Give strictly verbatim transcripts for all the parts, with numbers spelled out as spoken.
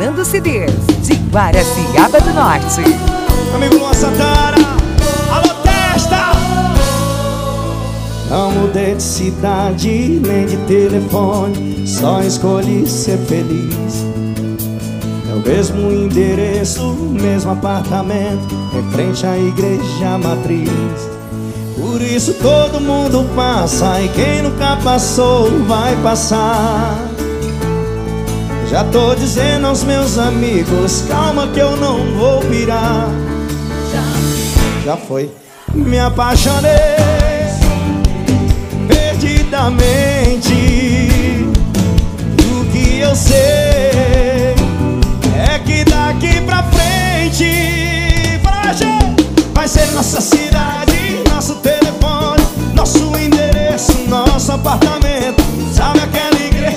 Fernando Cedês, de Guaraciaba do Norte. Amigo Luan Santana, alô testa! Não mudei de cidade, nem de telefone, só escolhi ser feliz. É o mesmo endereço, mesmo apartamento, em frente à igreja matriz. Por isso todo mundo passa, e quem nunca passou vai passar. Já tô dizendo aos meus amigos, calma que eu não vou pirar. Já foi. Me apaixonei perdidamente. O que eu sei é que daqui pra frente vai ser nossa cidade, nosso telefone, nosso endereço, nosso apartamento. Sabe aquela igreja?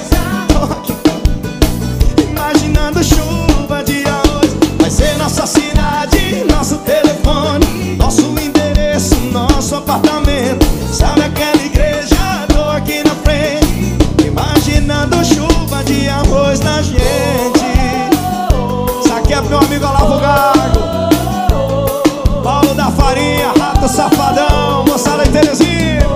Imaginando chuva de hoje. Vai ser nossa cidade, nosso telefone, nosso endereço, nosso apartamento. Sabe aquela igreja? Tô aqui na frente, imaginando chuva de arroz na gente. Isso aqui é meu amigo Olavo Gago, Paulo da Farinha, Rato Safadão, moçada em Terezinha.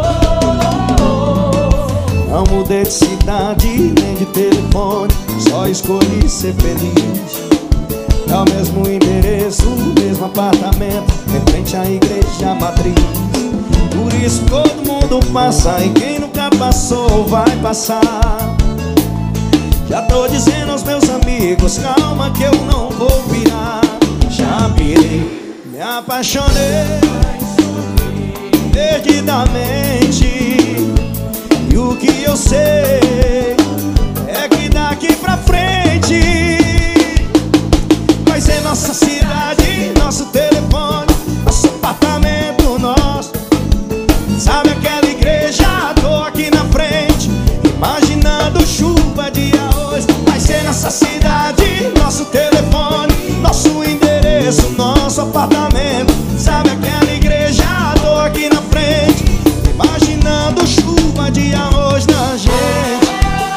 Não mudei de cidade, nem de telefone, só escolhi ser feliz. É o mesmo endereço, o mesmo apartamento, em frente à igreja matriz. Por isso todo mundo passa, e quem nunca passou vai passar. Já tô dizendo aos meus amigos, calma que eu não vou virar. Já virei, me apaixonei perdidamente. E o que eu sei é que daqui pra frente vai ser nossa cidade, nosso telefone, nosso apartamento, nosso. Sabe aquela igreja? Tô aqui na frente, imaginando chuva de arroz. Vai ser nossa cidade, nosso telefone, nosso endereço, nosso apartamento. Sabe aquela igreja? Tô aqui na frente, imaginando chuva de arroz na gente.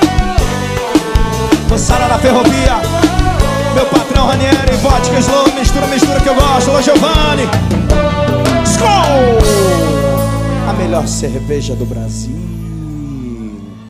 Moçada da ferrovia, meu patrão Ranieri, vodka, slow, mistura, mistura que eu gosto. Alô Giovanni, Skol! A melhor cerveja do Brasil.